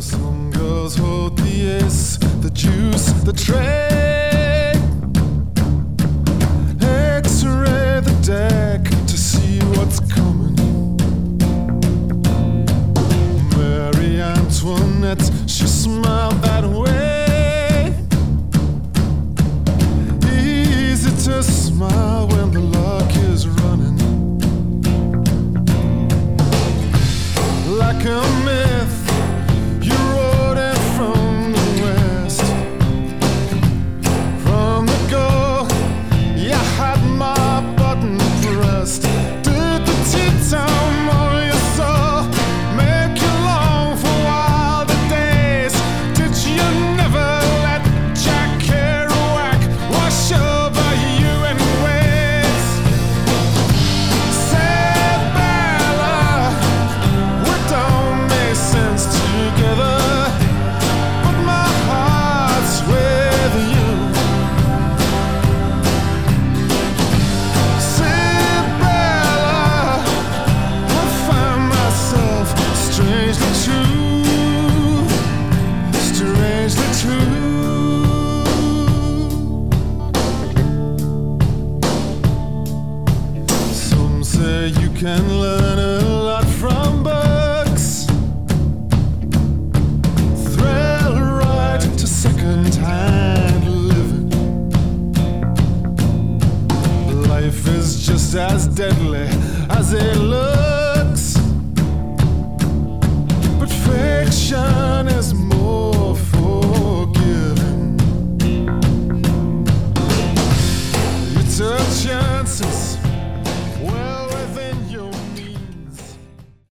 some girls hold the ace, the juice, the tray. X-ray the deck to see what's coming. Marie Antoinette, she smiled that way. Easy to smile when the luck is running. Like a